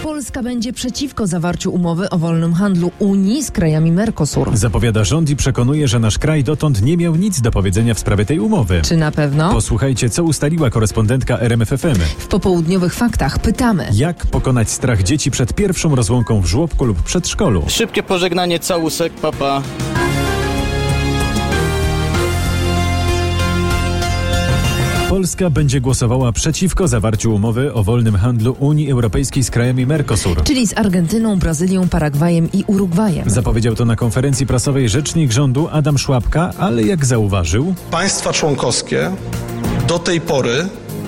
Polska będzie przeciwko zawarciu umowy o wolnym handlu Unii z krajami Mercosur. Zapowiada rząd i przekonuje, że nasz kraj dotąd nie miał nic do powiedzenia w sprawie tej umowy. Czy na pewno? Posłuchajcie, co ustaliła korespondentka RMF FM. W popołudniowych faktach pytamy. Jak pokonać strach dzieci przed pierwszą rozłąką w żłobku lub przedszkolu? Szybkie pożegnanie, całusek, papa. Polska będzie głosowała przeciwko zawarciu umowy o wolnym handlu Unii Europejskiej z krajami Mercosur. Czyli z Argentyną, Brazylią, Paragwajem i Urugwajem. Zapowiedział to na konferencji prasowej rzecznik rządu Adam Szłapka, ale jak zauważył, państwa członkowskie do tej pory,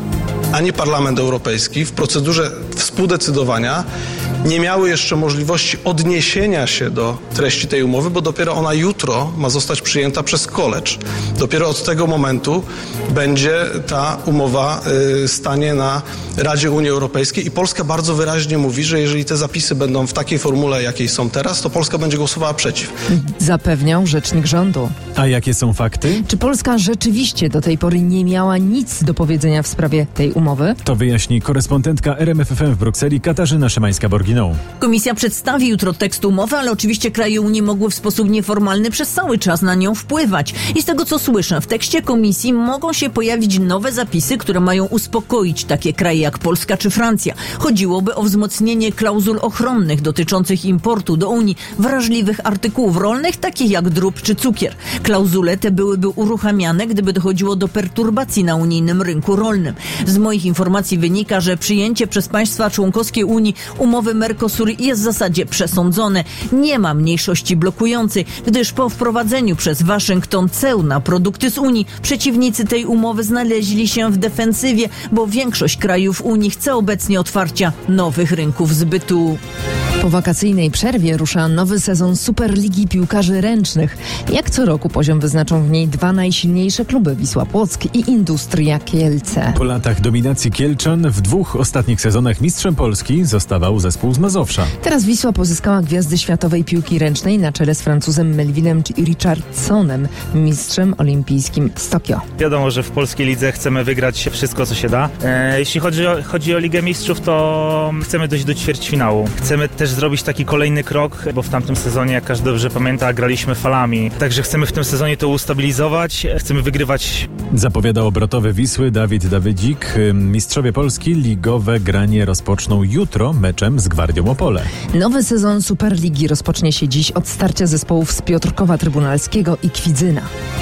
ani Parlament Europejski w procedurze współdecydowania nie miały jeszcze możliwości odniesienia się do treści tej umowy, bo dopiero ona jutro ma zostać przyjęta przez college. Dopiero od tego momentu będzie ta umowa stanie na Radzie Unii Europejskiej i Polska bardzo wyraźnie mówi, że jeżeli te zapisy będą w takiej formule, jakiej są teraz, to Polska będzie głosowała przeciw. Zapewniał rzecznik rządu. a jakie są fakty? Czy Polska rzeczywiście do tej pory nie miała nic do powiedzenia w sprawie tej umowy? To wyjaśni korespondentka RMF FM w Brukseli Katarzyna Szymańska-Borginą. Komisja przedstawi jutro tekst umowy, ale oczywiście kraje Unii mogły w sposób nieformalny przez cały czas na nią wpływać. I z tego co słyszę, w tekście komisji mogą się pojawić nowe zapisy, które mają uspokoić takie kraje jak Polska czy Francja. Chodziłoby o wzmocnienie klauzul ochronnych dotyczących importu do Unii wrażliwych artykułów rolnych, takich jak drób czy cukier. Klauzule te byłyby uruchamiane, gdyby dochodziło do perturbacji na unijnym rynku rolnym. Z moich informacji wynika, że przyjęcie przez państwa członkowskie Unii umowy Mercosur jest w zasadzie przesądzone. Nie ma mniejszości blokującej, gdyż po wprowadzeniu przez Waszyngton ceł na produkty z Unii przeciwnicy tej umowy znaleźli się w defensywie, bo większość krajów Unii chce obecnie otwarcia nowych rynków zbytu. Po wakacyjnej przerwie rusza nowy sezon Superligi Piłkarzy Ręcznych. Jak co roku poziom wyznaczą w niej dwa najsilniejsze kluby, Wisła Płock i Industria Kielce. Po latach dominacji kielczan w dwóch ostatnich sezonach mistrzem Polski zostawał zespół z Mazowsza. Teraz Wisła pozyskała gwiazdy światowej piłki ręcznej na czele z Francuzem Melvinem Richardsonem, mistrzem olimpijskim z Tokio. Wiadomo, że w polskiej lidze chcemy wygrać wszystko, co się da. Jeśli chodzi o Ligę Mistrzów, to chcemy dojść do ćwierćfinału. Chcemy też zrobić taki kolejny krok, bo w tamtym sezonie, jak każdy dobrze pamięta, graliśmy falami. Także chcemy w tym sezonie to ustabilizować, chcemy wygrywać. Zapowiada obrotowy Wisły Dawid Dawydzik. Mistrzowie Polski ligowe granie rozpoczną jutro meczem z Gwardią Opole. Nowy sezon Superligi rozpocznie się dziś od starcia zespołów z Piotrkowa Trybunalskiego i Kwidzyna.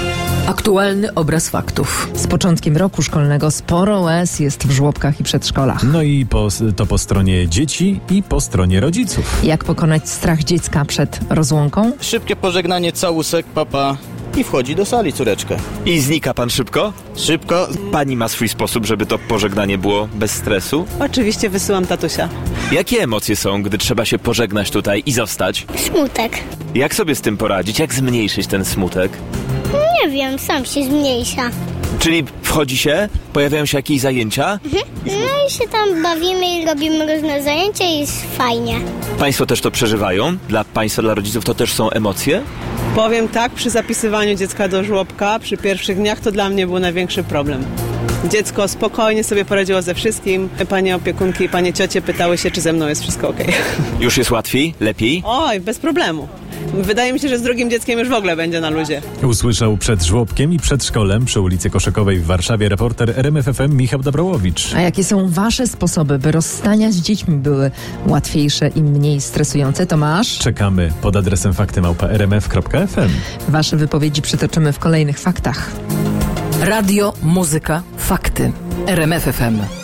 Aktualny obraz faktów. Z początkiem roku szkolnego sporo łez jest w żłobkach i przedszkolach. No i po stronie dzieci i po stronie rodziców. Jak pokonać strach dziecka przed rozłąką? Szybkie pożegnanie, całusek, papa i wchodzi do sali córeczkę. I znika pan szybko? Szybko. Pani ma swój sposób, żeby to pożegnanie było bez stresu? Oczywiście wysyłam tatusia. Jakie emocje są, gdy trzeba się pożegnać tutaj i zostać? Smutek. Jak sobie z tym poradzić? Jak zmniejszyć ten smutek? Nie wiem, sam się zmniejsza. Czyli wchodzi się? Pojawiają się jakieś zajęcia? No i się tam bawimy i robimy różne zajęcia i jest fajnie. Państwo też to przeżywają? Dla państwa, dla rodziców to też są emocje? Powiem tak, przy zapisywaniu dziecka do żłobka, przy pierwszych dniach to dla mnie był największy problem. Dziecko spokojnie sobie poradziło ze wszystkim. Panie opiekunki i panie ciocie pytały się, czy ze mną jest wszystko okej. Już jest łatwiej? Lepiej? Oj, bez problemu. Wydaje mi się, że z drugim dzieckiem już w ogóle będzie na luzie. Usłyszał przed żłobkiem i przedszkolem przy ulicy Koszykowej w Warszawie reporter RMF FM Michał Dobrałowicz. A jakie są wasze sposoby, by rozstania z dziećmi były łatwiejsze i mniej stresujące? Tomasz? Czekamy pod adresem fakty@rmf.fm. Wasze wypowiedzi przytoczymy w kolejnych faktach. Radio, muzyka, fakty. RMF FM.